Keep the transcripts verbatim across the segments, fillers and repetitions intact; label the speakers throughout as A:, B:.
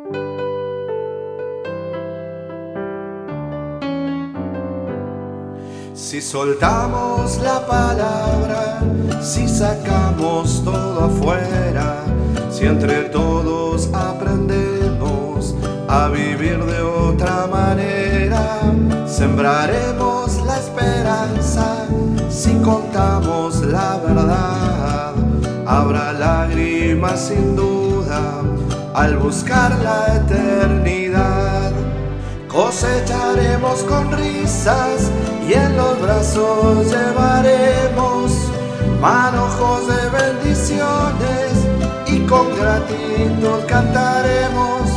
A: Si soltamos la palabra, si sacamos todo afuera, si entre todos aprendemos a vivir de otra manera, sembraremos la esperanza. Si contamos la verdad, habrá lágrimas sin duda al buscar la eternidad. Cosecharemos con risas y en los brazos llevaremos manojos de bendiciones y con gratitud cantaremos.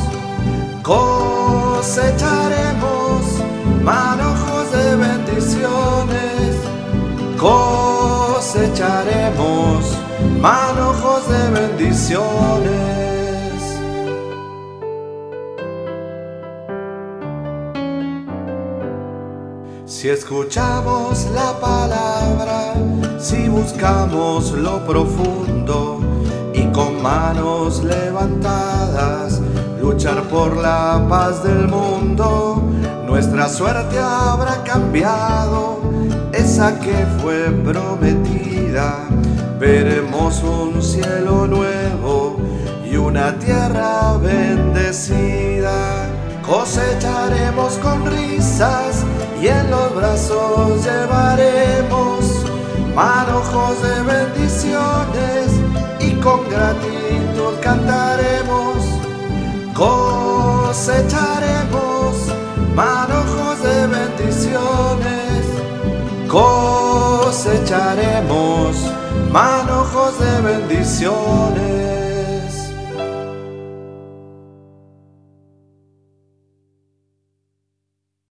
A: Cosecharemos manojos de bendiciones, cosecharemos manojos de bendiciones. Si escuchamos la palabra, si buscamos lo profundo y con manos levantadas luchar por la paz del mundo, nuestra suerte habrá cambiado, esa que fue prometida. Veremos un cielo nuevo y una tierra bendecida. Cosecharemos con risas y en los brazos llevaremos manojos de bendiciones y con gratitud cantaremos. Cosecharemos manojos de bendiciones, cosecharemos manojos de bendiciones.